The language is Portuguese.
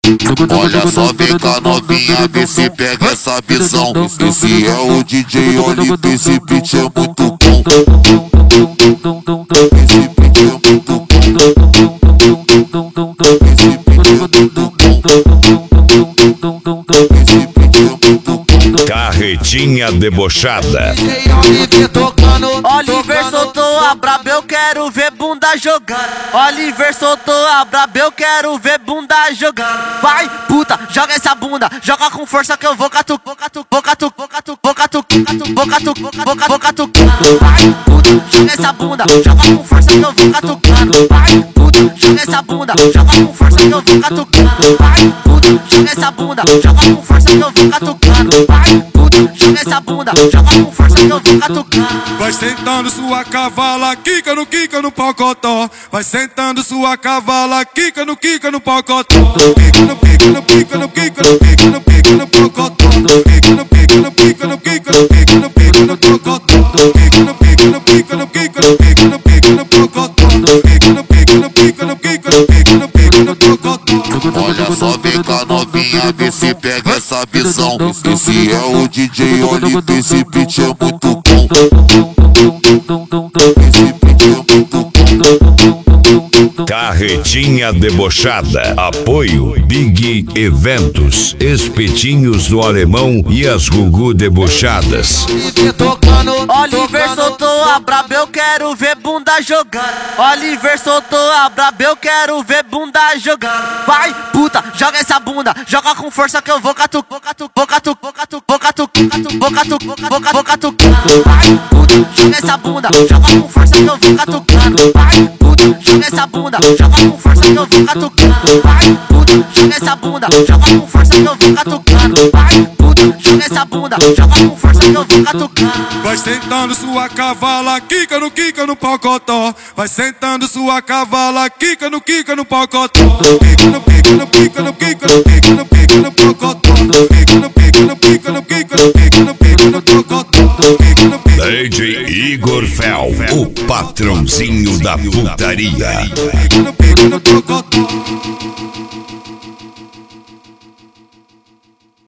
Olha só, vem cá novinha, vê se pega essa visão. Esse é o DJ Olipe, esse beat é muito bom. Esse beat é muito bom. Esse beat é muito bom. Esse beat é muito bom. Carretinha debochada. DJ Olipe tocando. Oliver soltou a braba, eu quero ver bunda jogando. Oliver soltou a braba, eu quero ver bunda jogando. Vai, puta, joga essa bunda, joga com força que eu vou catuc, vou catuc, vou catuc, vou catuc, vou catuc, vou catuc, vou catuc. Vai, puta, joga essa bunda, joga com força que eu vou catucando. Vai, puta, joga essa bunda, joga com força que eu vou catucando. Vai, puta, joga essa bunda, joga com força que eu vou catucando. Vai, puta, joga essa bunda, joga com força que eu vou catucando. Vai sentando sua cavala, quica no pocotó. Vai sentando sua cavala, quica no pocotó. Quica no pocotó. Quica no pocotó. Quica no pocotó. Olha só, vem cá novinha, vê se pega essa visão. Esse é o DJ Olipe, esse beat é muito bom. Esse beat é muito bom. Carretinha debochada. Apoio Big Eventos, Espetinhos do Alemão e as Gugu debochadas. Oliver soltou a braba, eu quero ver bunda jogando. Oliver soltou a braba, eu quero ver bunda jogando. Vai, puta, joga essa bunda, joga com força que eu vou catuc, vou catuc, vou catuc, vou catuc, vou catuc, vou catuc, vou catuc. Vai, puta, joga essa bunda, joga com força que eu vou catucando. Vai, puta, joga essa bunda, joga com força que eu vou catucando. Vai, puta, joga essa bunda, joga com força que eu vou catucando. Vai, puta, joga essa bunda, joga com força que eu vou catucando. Vai sentando sua cavala, quica no pocotó. Vai sentando sua cavala, quica no pocotó. Quica no pocotó. DJ Igor Fel, o patrãozinho da putaria. Quica no pocotó.